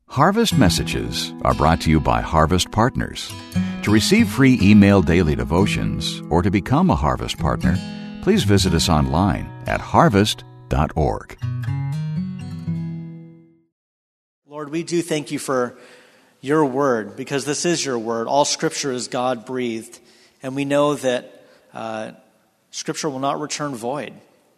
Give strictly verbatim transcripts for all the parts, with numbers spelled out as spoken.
Harvest Messages are brought to you by Harvest Partners. To receive free email daily devotions or to become a Harvest Partner, please visit us online at harvest dot org. Lord, we do thank you for your word, because this is your word. All Scripture is God-breathed, and we know that uh, Scripture will not return void.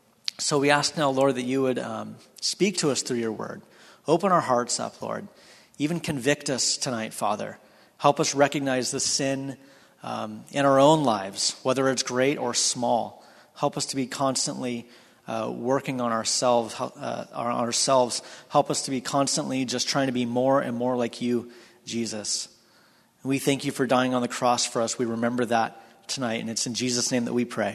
So we ask now, Lord, that you would um, speak to us through your word. Open our hearts up, Lord. Even convict us tonight, Father. Help us recognize the sin um, in our own lives, whether it's great or small. Help us to be constantly uh, working on ourselves. Uh, on ourselves. Help us to be constantly just trying to be more and more like you, Jesus. And we thank you for dying on the cross for us. We remember that tonight, and it's in Jesus' name that we pray.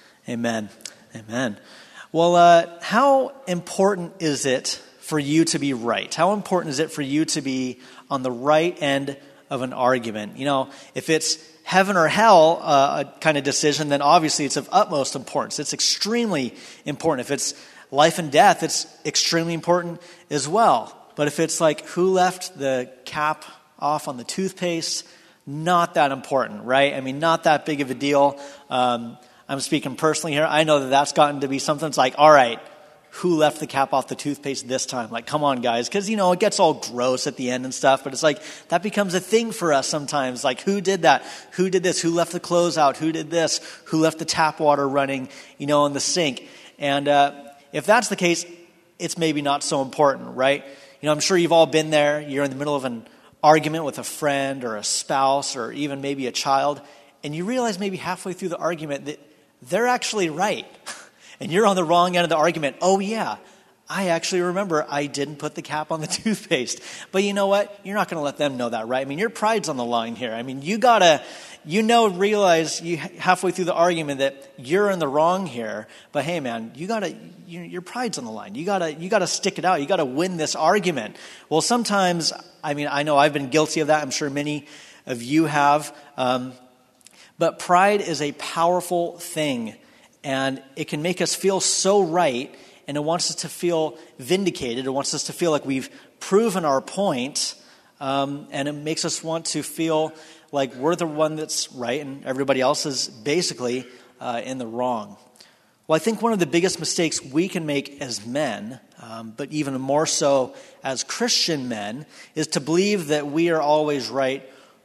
Amen. Amen. Well, uh, how important is it for you to be right? How important is it for you to be on the right end of an argument? You know, if it's heaven or hell uh, a kind of decision, then obviously it's of utmost importance. It's extremely important. If it's life and death, it's extremely important as well. But if it's like who left the cap off on the toothpaste, not that important, right? I mean, not that big of a deal. Um, I'm speaking personally here. I know that that's gotten to be something that's like, all right, who left the cap off the toothpaste this time? Like, come on, guys. Because, you know, it gets all gross at the end and stuff. But it's like, that becomes a thing for us sometimes. Like, who did that? Who did this? Who left the clothes out? Who did this? Who left the tap water running, you know, in the sink? And uh, if that's the case, it's maybe not so important, right? You know, I'm sure you've all been there. You're in the middle of an argument with a friend or a spouse or even maybe a child. And you realize maybe halfway through the argument that they're actually right. And you're on the wrong end of the argument. Oh, yeah, I actually remember I didn't put the cap on the toothpaste. But you know what? You're not going to let them know that, right? I mean, your pride's on the line here. I mean, you got to, you know, realize you halfway through the argument that you're in the wrong here. But hey, man, you got to, you, your pride's on the line. You got to, you got to stick it out. You got to win this argument. Well, sometimes, I mean, I know I've been guilty of that. I'm sure many of you have. Um, but pride is a powerful thing. And it can make us feel so right, and it wants us to feel vindicated. It wants us to feel like we've proven our point, um, and it makes us want to feel like we're the one that's right, and everybody else is basically uh, in the wrong. Well, I think one of the biggest mistakes we can make as men, um, but even more so as Christian men, is to believe that we are always right,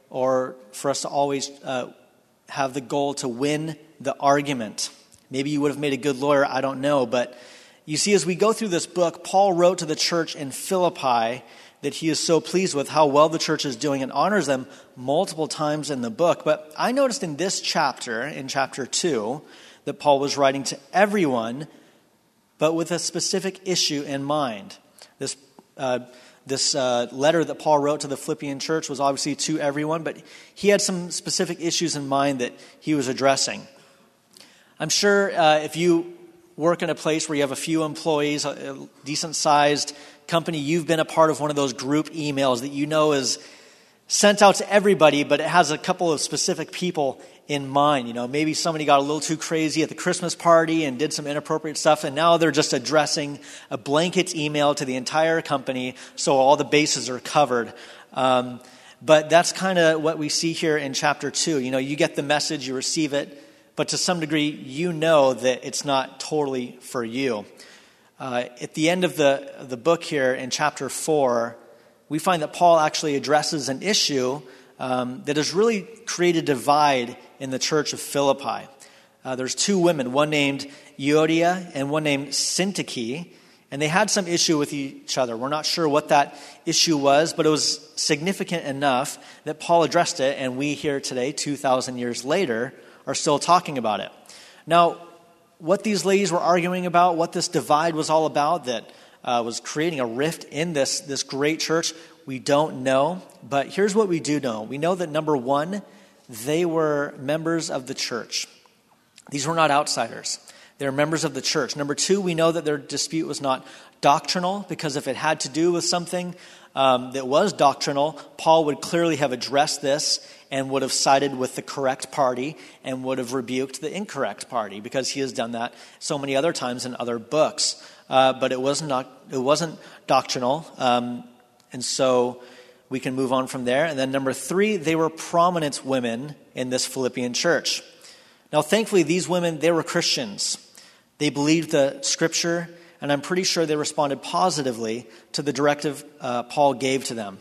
or for us to always uh, have the goal to win the argument. Maybe you would have made a good lawyer, I don't know. But you see, as we go through this book, Paul wrote to the church in Philippi that he is so pleased with how well the church is doing and honors them multiple times in the book. But I noticed in this chapter, in chapter two, that Paul was writing to everyone, but with a specific issue in mind. This uh, this uh, letter that Paul wrote to the Philippian church was obviously to everyone, but he had some specific issues in mind that he was addressing. I'm sure uh, if you work in a place where you have a few employees, a decent-sized company, you've been a part of one of those group emails that you know is sent out to everybody, but it has a couple of specific people in mind. You know, maybe somebody got a little too crazy at the Christmas party and did some inappropriate stuff, and now they're just addressing a blanket email to the entire company, so all the bases are covered. Um, but that's kind of what we see here in chapter two. You know, you get the message, you receive it, but to some degree, you know that it's not totally for you. Uh, at the end of the, the book here in chapter four, we find that Paul actually addresses an issue um, that has really created a divide in the church of Philippi. Uh, there's two women, one named Euodia and one named Syntyche, and they had some issue with each other. We're not sure what that issue was, but it was significant enough that Paul addressed it, and we here today, two thousand years later, are still talking about it. Now, what these ladies were arguing about, what this divide was all about that uh, was creating a rift in this, this great church, we don't know. But here's what we do know. We know that, number one, they were members of the church. These were not outsiders. They were members of the church. Number two, we know that their dispute was not doctrinal, because if it had to do with something um, that was doctrinal, Paul would clearly have addressed this and would have sided with the correct party and would have rebuked the incorrect party, because he has done that so many other times in other books. Uh, but it wasn't not, it wasn't doctrinal. Um, And so we can move on from there. And then number three, they were prominent women in this Philippian church. Now, thankfully, these women, they were Christians. They believed the scripture, and I'm pretty sure they responded positively to the directive uh, Paul gave to them.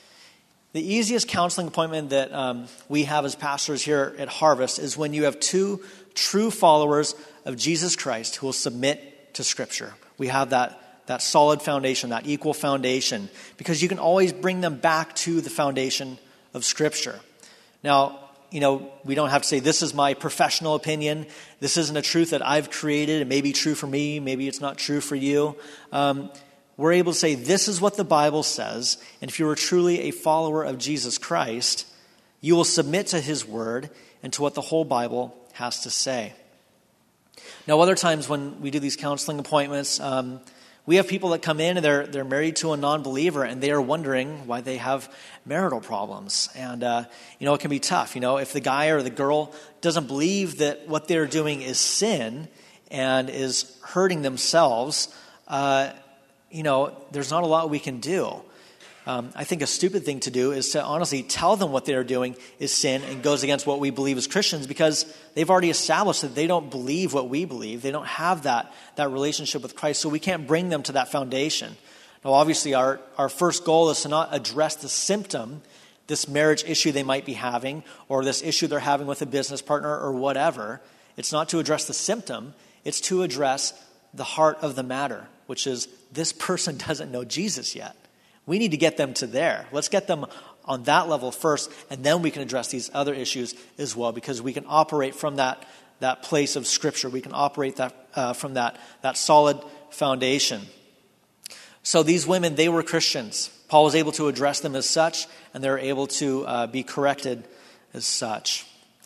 The easiest counseling appointment that um, we have as pastors here at Harvest is when you have two true followers of Jesus Christ who will submit to Scripture. We have that, that solid foundation, that equal foundation, because you can always bring them back to the foundation of Scripture. Now, you know, we don't have to say, this is my professional opinion. This isn't a truth that I've created. It may be true for me. Maybe it's not true for you. Um, we're able to say, this is what the Bible says. And if you are truly a follower of Jesus Christ, you will submit to his word and to what the whole Bible has to say. Now, other times when we do these counseling appointments, um, we have people that come in and they're they're married to a non-believer and they are wondering why they have marital problems. And, uh, you know, it can be tough. You know, if the guy or the girl doesn't believe that what they're doing is sin and is hurting themselves, uh, you know, there's not a lot we can do. Um, I think a stupid thing to do is to honestly tell them what they're doing is sin and goes against what we believe as Christians, because they've already established that they don't believe what we believe. They don't have that, that relationship with Christ, so we can't bring them to that foundation. Now, obviously, our, our first goal is to not address the symptom, this marriage issue they might be having, or this issue they're having with a business partner or whatever. It's not to address the symptom. It's to address the heart of the matter, which is this person doesn't know Jesus yet. We need to get them to there. Let's get them on that level first, and then we can address these other issues as well, because we can operate from that, that place of Scripture. We can operate that uh, from that, that solid foundation. So these women, they were Christians. Paul was able to address them as such, and they were able to uh, be corrected as such.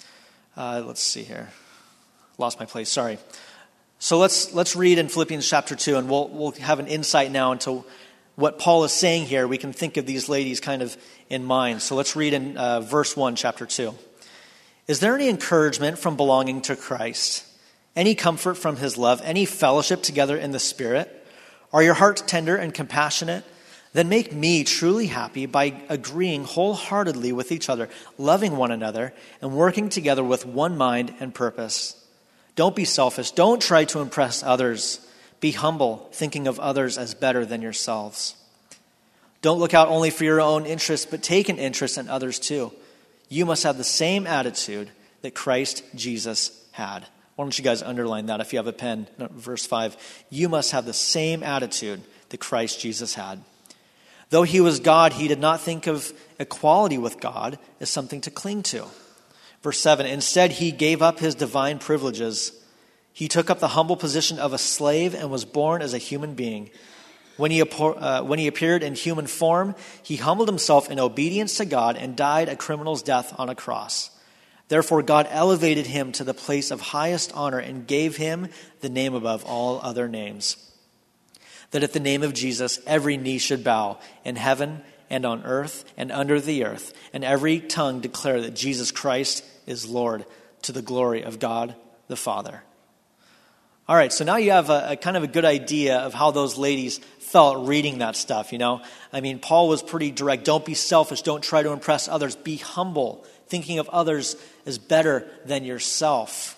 Uh, let's see here. Lost my place, sorry. So let's let's read in Philippians chapter two, and we'll we'll have an insight now into what Paul is saying here. We can think of these ladies kind of in mind. So let's read in uh, verse one, chapter two. Is there any encouragement from belonging to Christ? Any comfort from his love? Any fellowship together in the Spirit? Are your hearts tender and compassionate? Then make me truly happy by agreeing wholeheartedly with each other, loving one another, and working together with one mind and purpose. Don't be selfish. Don't try to impress others. Be humble, thinking of others as better than yourselves. Don't look out only for your own interests, but take an interest in others too. You must have the same attitude that Christ Jesus had. Why don't you guys underline that if you have a pen? No, verse five. You must have the same attitude that Christ Jesus had. Though he was God, he did not think of equality with God as something to cling to. Verse seven. Instead, he gave up his divine privileges. He took up the humble position of a slave and was born as a human being. When he, uh, when he appeared in human form, he humbled himself in obedience to God and died a criminal's death on a cross. Therefore, God elevated him to the place of highest honor and gave him the name above all other names, that at the name of Jesus, every knee should bow in heaven and on earth and under the earth, and every tongue declare that Jesus Christ is Lord, to the glory of God the Father. All right, so now you have a, a kind of a good idea of how those ladies felt reading that stuff, you know. I mean, Paul was pretty direct. Don't be selfish. Don't try to impress others. Be humble, thinking of others as better than yourself.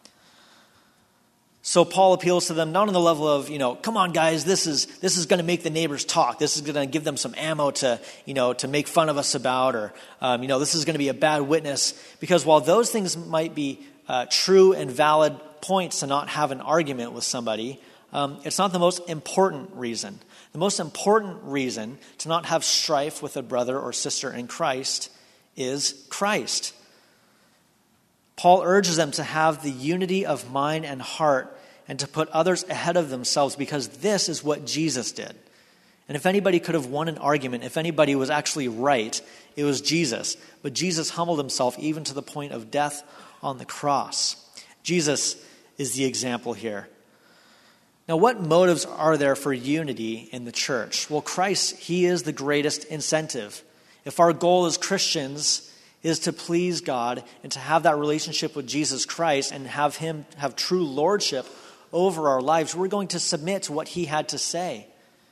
So Paul appeals to them not on the level of, you know, come on, guys, this is this is going to make the neighbors talk. This is going to give them some ammo to, you know, to make fun of us about, or, um, you know, this is going to be a bad witness. Because while those things might be uh, true and valid points to not have an argument with somebody, um, it's not the most important reason. The most important reason to not have strife with a brother or sister in Christ is Christ. Paul urges them to have the unity of mind and heart and to put others ahead of themselves, because this is what Jesus did. And if anybody could have won an argument, if anybody was actually right, it was Jesus. But Jesus humbled himself even to the point of death on the cross. Jesus is the example here. Now, what motives are there for unity in the church? Well, Christ, he is the greatest incentive. If our goal as Christians is to please God and to have that relationship with Jesus Christ and have him have true lordship over our lives, we're going to submit to what he had to say.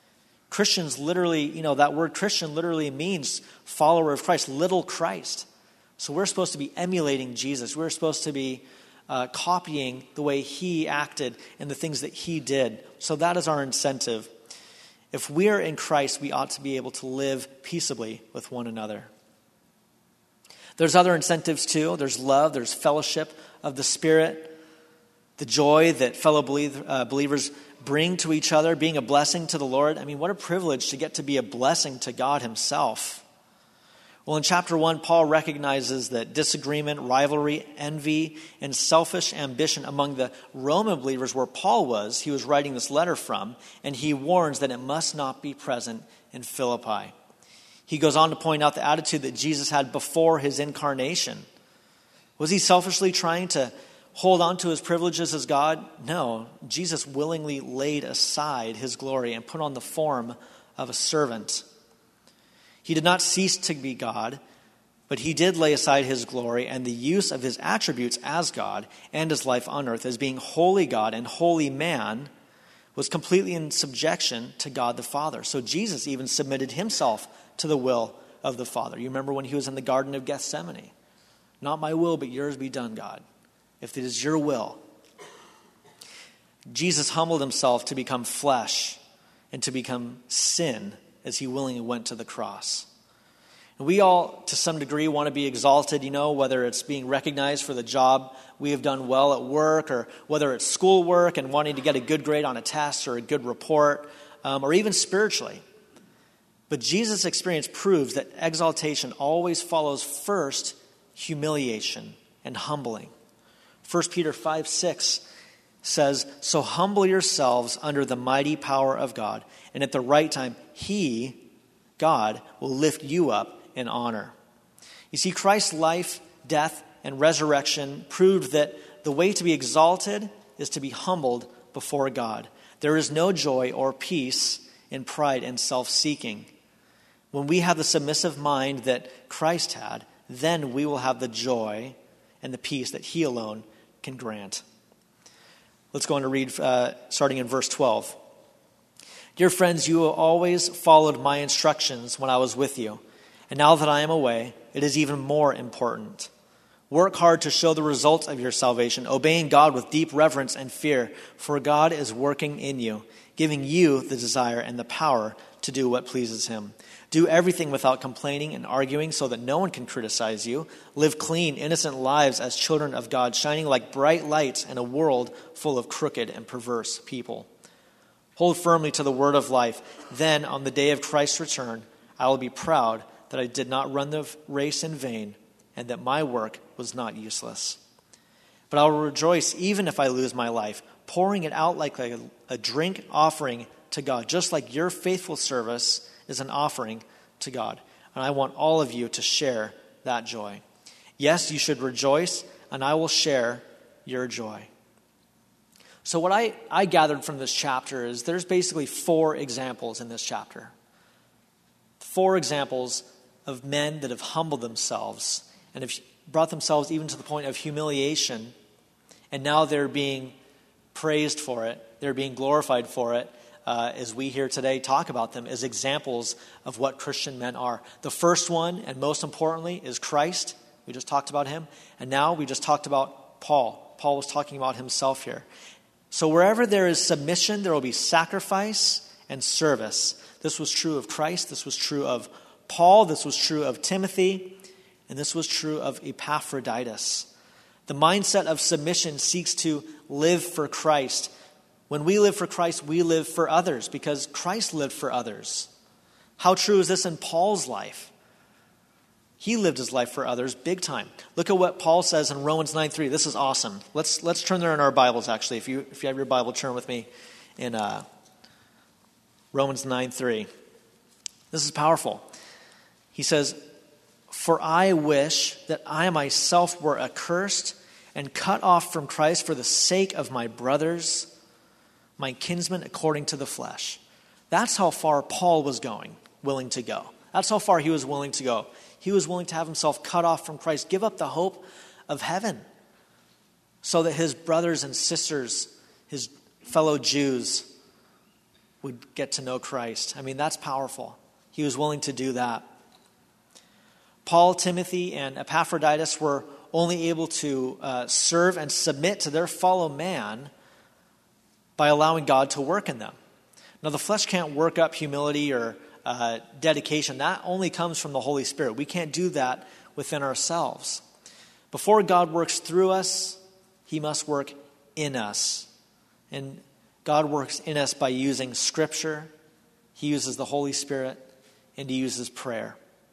Christians literally, you know, that word Christian literally means follower of Christ, little Christ. So we're supposed to be emulating Jesus. We're supposed to be uh, copying the way he acted and the things that he did. So that is our incentive. If we are in Christ, we ought to be able to live peaceably with one another. There's other incentives too. There's love. There's fellowship of the Spirit. The joy that fellow believer, uh, believers bring to each other, being a blessing to the Lord. I mean, what a privilege to get to be a blessing to God himself. Well, in chapter one, Paul recognizes that disagreement, rivalry, envy, and selfish ambition among the Roman believers where Paul was, he was writing this letter from, and he warns that it must not be present in Philippi. He goes on to point out the attitude that Jesus had before his incarnation. Was he selfishly trying to hold on to his privileges as God? No. Jesus willingly laid aside his glory and put on the form of a servant. He did not cease to be God, but he did lay aside his glory and the use of his attributes as God and his life on earth as being holy God and holy man was completely in subjection to God the Father. So Jesus even submitted himself to the will of the Father. You remember when he was in the Garden of Gethsemane? Not my will, but yours be done, God. If it is your will. Jesus humbled himself to become flesh and to become sin as he willingly went to the cross. And we all, to some degree, want to be exalted, you know, whether it's being recognized for the job we have done well at work, or whether it's schoolwork and wanting to get a good grade on a test or a good report, um, or even spiritually. But Jesus' experience proves that exaltation always follows first humiliation and humbling. First Peter five six says, "So humble yourselves under the mighty power of God, and at the right time, he, God, will lift you up in honor." You see, Christ's life, death, and resurrection proved that the way to be exalted is to be humbled before God. There is no joy or peace in pride and self-seeking. When we have the submissive mind that Christ had, then we will have the joy and the peace that he alone can grant. Let's go on to read uh, starting in verse twelve. "Dear friends, you always followed my instructions when I was with you. And now that I am away, it is even more important. Work hard to show the results of your salvation, obeying God with deep reverence and fear, for God is working in you, giving you the desire and the power to do what pleases him. Do everything without complaining and arguing so that no one can criticize you. Live clean, innocent lives as children of God, shining like bright lights in a world full of crooked and perverse people. Hold firmly to the word of life. Then, on the day of Christ's return, I will be proud that I did not run the race in vain and that my work was not useless. But I will rejoice even if I lose my life, pouring it out like a, a drink offering to God, just like your faithful service is an offering to God. And I want all of you to share that joy. Yes, you should rejoice, and I will share your joy." So what I, I gathered from this chapter is there's basically four examples in this chapter. Four examples of men that have humbled themselves and have brought themselves even to the point of humiliation, and now they're being praised for it. They're being glorified for it. Uh, as we here today talk about them as examples of what Christian men are. The first one, and most importantly, is Christ. We just talked about him. And now we just talked about Paul. Paul was talking about himself here. So wherever there is submission, there will be sacrifice and service. This was true of Christ. This was true of Paul. This was true of Timothy. And this was true of Epaphroditus. The mindset of submission seeks to live for Christ. When we live for Christ, we live for others because Christ lived for others. How true is this in Paul's life? He lived his life for others big time. Look at what Paul says in Romans nine three. This is awesome. Let's let's turn there in our Bibles, actually. If you if you have your Bible, turn with me in uh, Romans nine three. This is powerful. He says, "For I wish that I myself were accursed and cut off from Christ for the sake of my brothers, my kinsmen according to the flesh." That's how far Paul was going, willing to go. That's how far he was willing to go. He was willing to have himself cut off from Christ, give up the hope of heaven so that his brothers and sisters, his fellow Jews, would get to know Christ. I mean, that's powerful. He was willing to do that. Paul, Timothy, and Epaphroditus were only able to uh, serve and submit to their fellow man by allowing God to work in them. Now, the flesh can't work up humility or uh, dedication. That only comes from the Holy Spirit. We can't do that within ourselves. Before God works through us, he must work in us. And God works in us by using Scripture. He uses the Holy Spirit, and he uses prayer.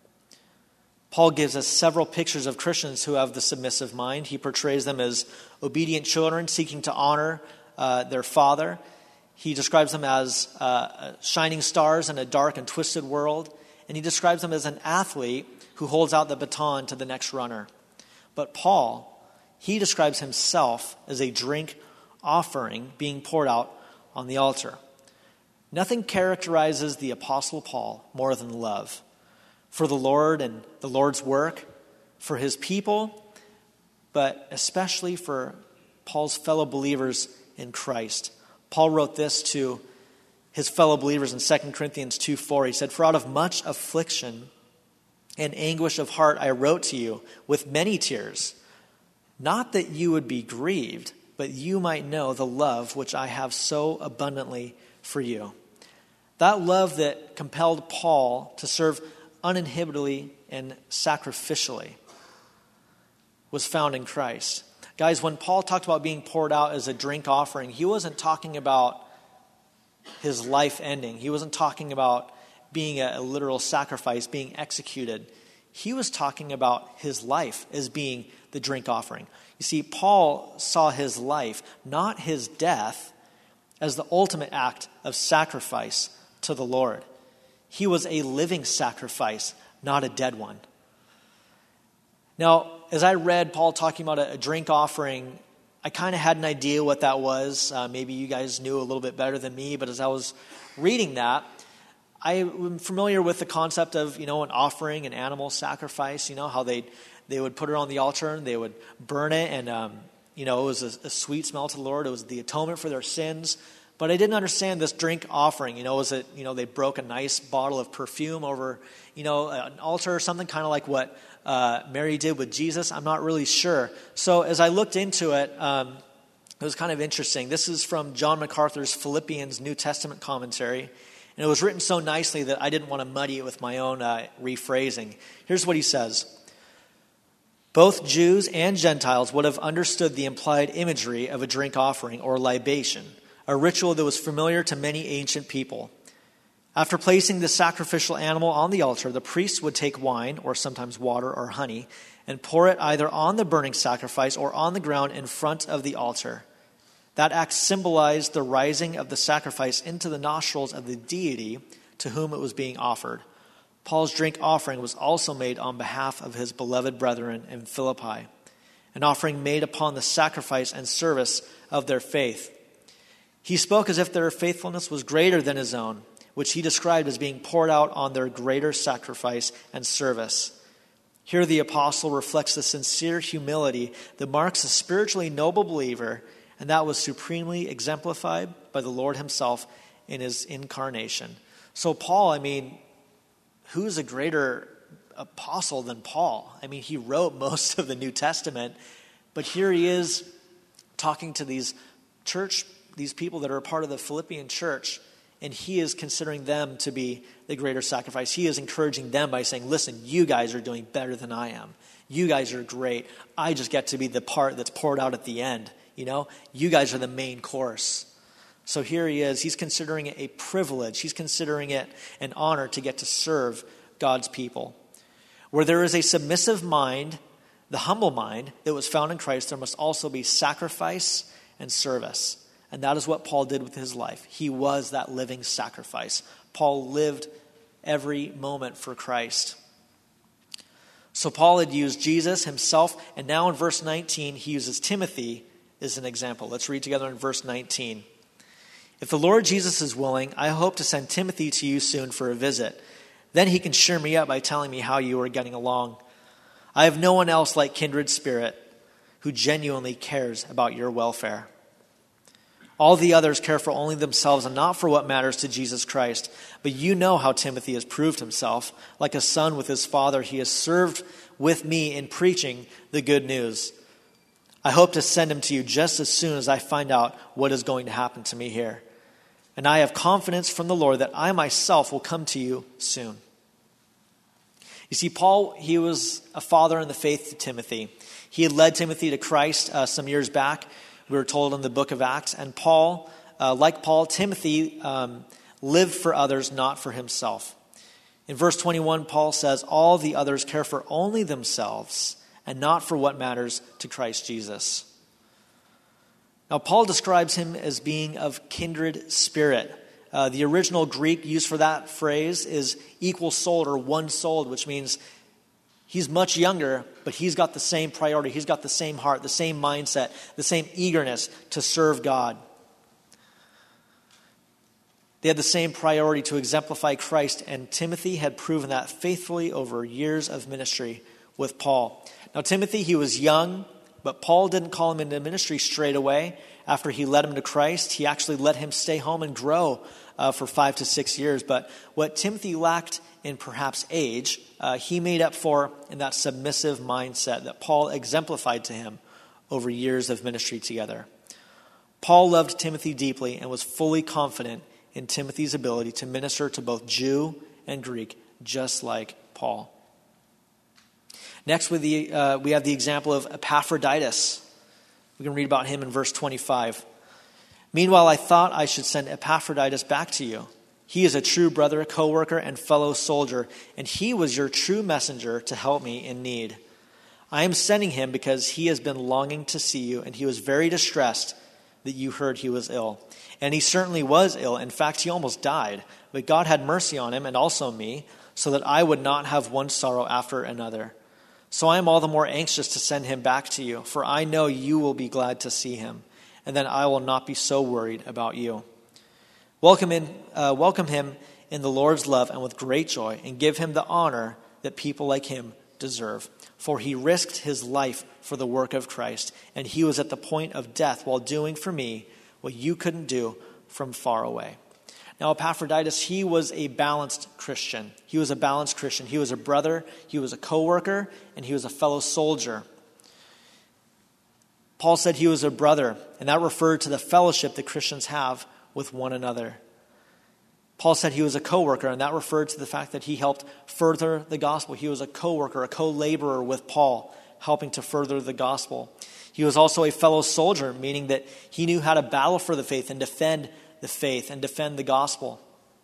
Paul gives us several pictures of Christians who have the submissive mind. He portrays them as obedient children seeking to honor uh, their father. He describes them as uh, shining stars in a dark and twisted world. And he describes them as an athlete who holds out the baton to the next runner. But Paul, he describes himself as a drink offering being poured out on the altar. Nothing characterizes the Apostle Paul more than love for the Lord and the Lord's work, for his people, but especially for Paul's fellow believers in Christ. Paul wrote this to his fellow believers in Second Corinthians two four. He said, "For out of much affliction and anguish of heart I wrote to you with many tears, not that you would be grieved, but you might know the love which I have so abundantly for you." That love that compelled Paul to serve uninhibitedly and sacrificially was found in Christ. Guys, when Paul talked about being poured out as a drink offering, he wasn't talking about his life ending. He wasn't talking about being a, a literal sacrifice, being executed. He was talking about his life as being the drink offering. You see, Paul saw his life, not his death, as the ultimate act of sacrifice to the Lord. He was a living sacrifice, not a dead one. Now, as I read Paul talking about a, a drink offering, I kind of had an idea what that was. Uh, maybe you guys knew a little bit better than me, but as I was reading that, I'm familiar with the concept of, you know, an offering, an animal sacrifice, you know, how they they would put it on the altar and they would burn it, and, um, you know, it was a, a sweet smell to the Lord. It was the atonement for their sins. But I didn't understand this drink offering. You know, was it, you know, they broke a nice bottle of perfume over, you know, an altar or something, kind of like what uh, Mary did with Jesus? I'm not really sure. So as I looked into it, um, it was kind of interesting. This is from John MacArthur's Philippians New Testament commentary. And it was written so nicely that I didn't want to muddy it with my own uh, rephrasing. Here's what he says. Both Jews and Gentiles would have understood the implied imagery of a drink offering or libation, a ritual that was familiar to many ancient people. After placing the sacrificial animal on the altar, the priest would take wine, or sometimes water or honey, and pour it either on the burning sacrifice or on the ground in front of the altar. That act symbolized the rising of the sacrifice into the nostrils of the deity to whom it was being offered. Paul's drink offering was also made on behalf of his beloved brethren in Philippi, an offering made upon the sacrifice and service of their faith. He spoke as if their faithfulness was greater than his own, which he described as being poured out on their greater sacrifice and service. Here the apostle reflects the sincere humility that marks a spiritually noble believer, and that was supremely exemplified by the Lord himself in his incarnation. So Paul, I mean, who's a greater apostle than Paul? I mean, he wrote most of the New Testament, but here he is talking to these church, these people that are a part of the Philippian church, and he is considering them to be the greater sacrifice. He is encouraging them by saying, listen, you guys are doing better than I am. You guys are great. I just get to be the part that's poured out at the end. You know, you guys are the main course. So here he is. He's considering it a privilege. He's considering it an honor to get to serve God's people. Where there is a submissive mind, the humble mind that was found in Christ, there must also be sacrifice and service. And that is what Paul did with his life. He was that living sacrifice. Paul lived every moment for Christ. So Paul had used Jesus himself, and now in verse nineteen, he uses Timothy as an example. Let's read together in verse nineteen. If the Lord Jesus is willing, I hope to send Timothy to you soon for a visit. Then he can cheer me up by telling me how you are getting along. I have no one else like kindred spirit who genuinely cares about your welfare. All the others care for only themselves and not for what matters to Jesus Christ. But you know how Timothy has proved himself. Like a son with his father, he has served with me in preaching the good news. I hope to send him to you just as soon as I find out what is going to happen to me here. And I have confidence from the Lord that I myself will come to you soon. You see, Paul, he was a father in the faith to Timothy. He had led Timothy to Christ uh, some years back. We were told in the book of Acts. And Paul, uh, like Paul, Timothy um, lived for others, not for himself. In verse twenty-one, Paul says, all the others care for only themselves and not for what matters to Christ Jesus. Now, Paul describes him as being of kindred spirit. Uh, the original Greek used for that phrase is equal souled or one-souled, which means he's much younger, but he's got the same priority. He's got the same heart, the same mindset, the same eagerness to serve God. They had the same priority to exemplify Christ, and Timothy had proven that faithfully over years of ministry with Paul. Now, Timothy, he was young, but Paul didn't call him into ministry straight away. After he led him to Christ, he actually let him stay home and grow uh, for five to six years. But what Timothy lacked in perhaps age, uh, he made up for in that submissive mindset that Paul exemplified to him over years of ministry together. Paul loved Timothy deeply and was fully confident in Timothy's ability to minister to both Jew and Greek, just like Paul. Next, with the, uh, we have the example of Epaphroditus. We can read about him in verse twenty-five. Meanwhile, I thought I should send Epaphroditus back to you. He is a true brother, a co-worker, and fellow soldier, and he was your true messenger to help me in need. I am sending him because he has been longing to see you, and he was very distressed that you heard he was ill. And he certainly was ill. In fact, he almost died. But God had mercy on him, and also me, so that I would not have one sorrow after another. So I am all the more anxious to send him back to you, for I know you will be glad to see him, and then I will not be so worried about you. Welcome, in, uh, welcome him in the Lord's love and with great joy, and give him the honor that people like him deserve. For he risked his life for the work of Christ, and he was at the point of death while doing for me what you couldn't do from far away. Now, Epaphroditus, he was a balanced Christian. He was a balanced Christian. He was a brother, he was a co-worker, and he was a fellow soldier. Paul said he was a brother, and that referred to the fellowship that Christians have with one another. Paul said he was a co-worker, and that referred to the fact that he helped further the gospel. He was a co-worker, a co-laborer with Paul, helping to further the gospel. He was also a fellow soldier, meaning that he knew how to battle for the faith and defend the faith and defend the gospel.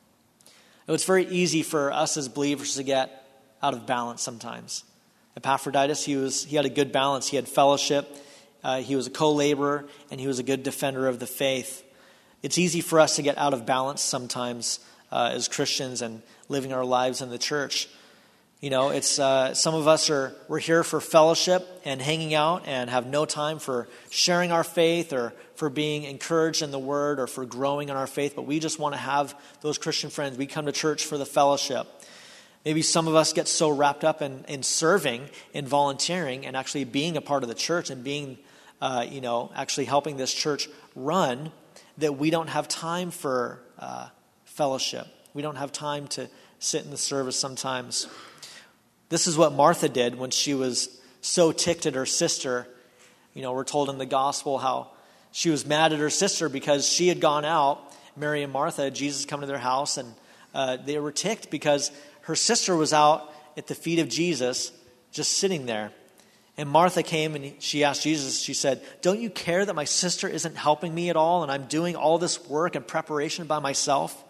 It's very easy for us as believers to get out of balance sometimes. Epaphroditus, he was he had a good balance. He had fellowship, uh, he was a co-laborer, and he was a good defender of the faith. It's easy for us to get out of balance sometimes uh, as Christians and living our lives in the church. You know, it's uh, some of us are we're here for fellowship and hanging out and have no time for sharing our faith or for being encouraged in the Word or for growing in our faith. But we just want to have those Christian friends. We come to church for the fellowship. Maybe some of us get so wrapped up in, in serving, in volunteering, and actually being a part of the church and being, uh, you know, actually helping this church run, that we don't have time for uh, fellowship. We don't have time to sit in the service sometimes. This is what Martha did when she was so ticked at her sister. You know, we're told in the gospel how she was mad at her sister because she had gone out, Mary and Martha, Jesus come to their house, and uh, they were ticked because her sister was out at the feet of Jesus, just sitting there. And Martha came and she asked Jesus, she said, "Don't you care that my sister isn't helping me at all and I'm doing all this work and preparation by myself?"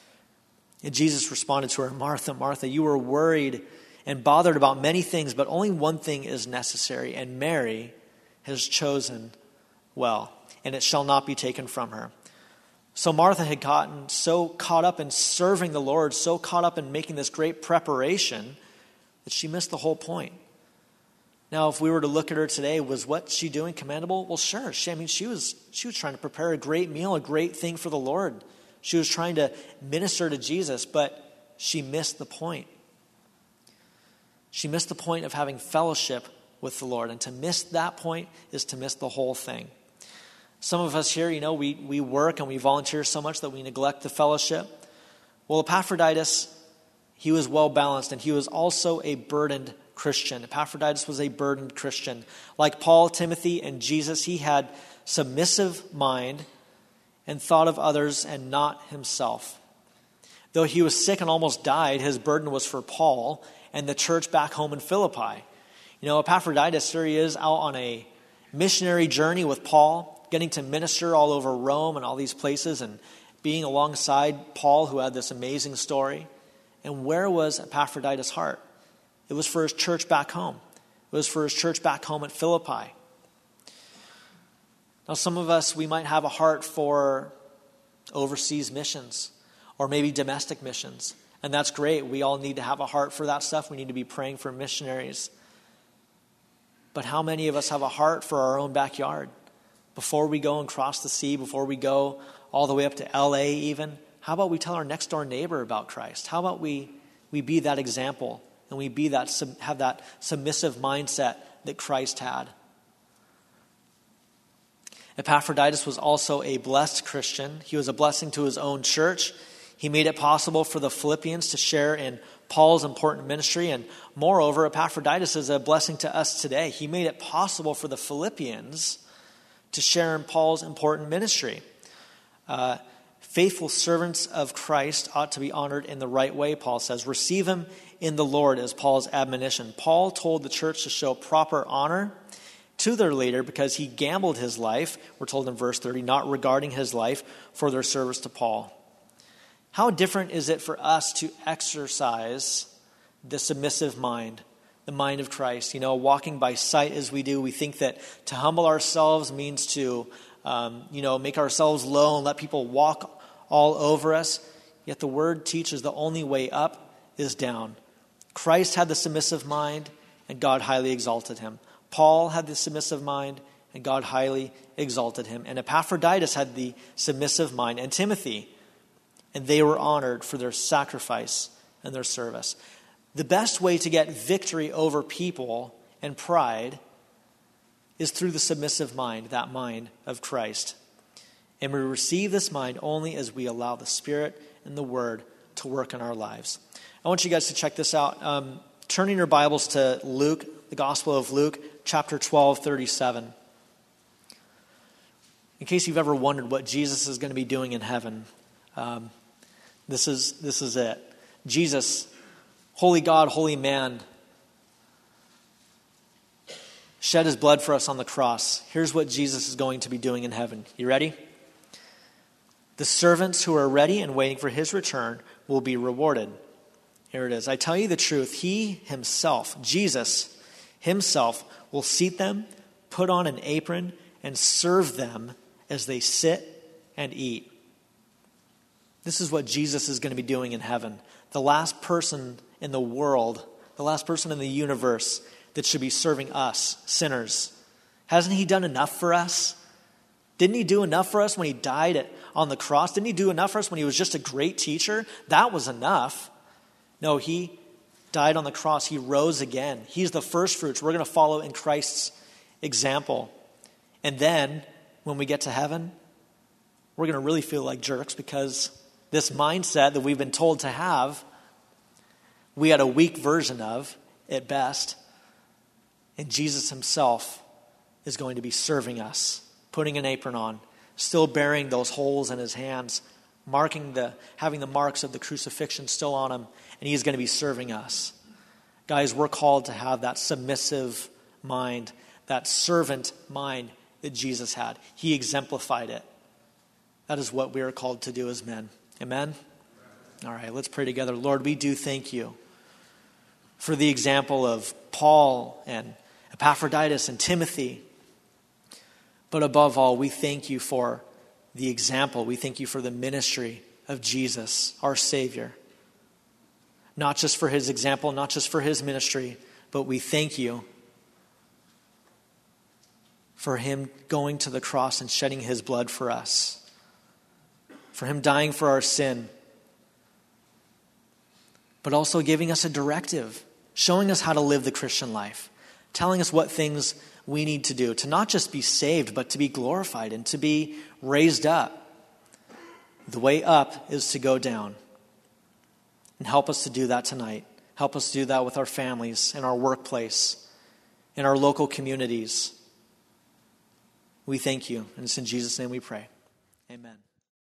And Jesus responded to her, "Martha, Martha, you are worried and bothered about many things, but only one thing is necessary, and Mary has chosen well, and it shall not be taken from her." So Martha had gotten so caught up in serving the Lord, so caught up in making this great preparation, that she missed the whole point. Now, if we were to look at her today, was what she doing commendable? Well, sure. She, I mean, she was she was trying to prepare a great meal, a great thing for the Lord. She was trying to minister to Jesus, but she missed the point. She missed the point of having fellowship with the Lord. And to miss that point is to miss the whole thing. Some of us here, you know, we, we work and we volunteer so much that we neglect the fellowship. Well, Epaphroditus, he was well balanced, and he was also a burdened Christian. Epaphroditus was a burdened Christian. Like Paul, Timothy, and Jesus, he had submissive mind and thought of others and not himself. Though he was sick and almost died, his burden was for Paul and the church back home in Philippi. You know, Epaphroditus, here he is out on a missionary journey with Paul, getting to minister all over Rome and all these places and being alongside Paul, who had this amazing story. And where was Epaphroditus' heart? It was for his church back home. It was for his church back home at Philippi. Now, some of us, we might have a heart for overseas missions or maybe domestic missions. And that's great. We all need to have a heart for that stuff. We need to be praying for missionaries. But how many of us have a heart for our own backyard? Before we go and cross the sea, before we go all the way up to L A even, how about we tell our next door neighbor about Christ? How about we, we be that example and we be that have that submissive mindset that Christ had? Epaphroditus was also a blessed Christian. He was a blessing to his own church. He made it possible for the Philippians to share in Paul's important ministry. And moreover, Epaphroditus is a blessing to us today. He made it possible for the Philippians to share in Paul's important ministry. Uh, faithful servants of Christ ought to be honored in the right way, Paul says. Receive him in the Lord is Paul's admonition. Paul told the church to show proper honor to their leader because he gambled his life, we're told in verse thirty, not regarding his life for their service to Paul. How different is it for us to exercise the submissive mind, the mind of Christ? You know, walking by sight as we do, we think that to humble ourselves means to, um, you know, make ourselves low and let people walk all over us. Yet the word teaches the only way up is down. Christ had the submissive mind, and God highly exalted him. Paul had the submissive mind, and God highly exalted him. And Epaphroditus had the submissive mind, and Timothy, and they were honored for their sacrifice and their service. The best way to get victory over people and pride is through the submissive mind, that mind of Christ. And we receive this mind only as we allow the Spirit and the Word to work in our lives. I want you guys to check this out. Um, turning your Bibles to Luke, the Gospel of Luke, chapter twelve, thirty-seven. In case you've ever wondered what Jesus is going to be doing in heaven, um, this is this is it. Jesus, holy God, holy man, shed his blood for us on the cross. Here's what Jesus is going to be doing in heaven. You ready? The servants who are ready and waiting for his return will be rewarded. Here it is. I tell you the truth, he himself, Jesus himself, will seat them, put on an apron, and serve them as they sit and eat. This is what Jesus is going to be doing in heaven. The last person in the world, the last person in the universe that should be serving us, sinners. Hasn't he done enough for us? Didn't he do enough for us when he died at, on the cross? Didn't he do enough for us when he was just a great teacher? That was enough. No, he died on the cross. He rose again. He's the first fruits. We're going to follow in Christ's example. And then when we get to heaven, we're going to really feel like jerks because this mindset that we've been told to have, we had a weak version of at best. And Jesus himself is going to be serving us, putting an apron on, still bearing those holes in his hands, marking the, having the marks of the crucifixion still on him, and he's going to be serving us. Guys, we're called to have that submissive mind, that servant mind that Jesus had. He exemplified it. That is what we are called to do as men. Amen? All right, let's pray together. Lord, we do thank you for the example of Paul and Epaphroditus and Timothy. But above all, we thank you for the example. We thank you for the ministry of Jesus, our Savior. Not just for his example, not just for his ministry, but we thank you for him going to the cross and shedding his blood for us, for him dying for our sin, but also giving us a directive, showing us how to live the Christian life, telling us what things we need to do to not just be saved, but to be glorified and to be raised up. The way up is to go down. And help us to do that tonight. Help us do that with our families, in our workplace, in our local communities. We thank you, and it's in Jesus' name we pray. Amen.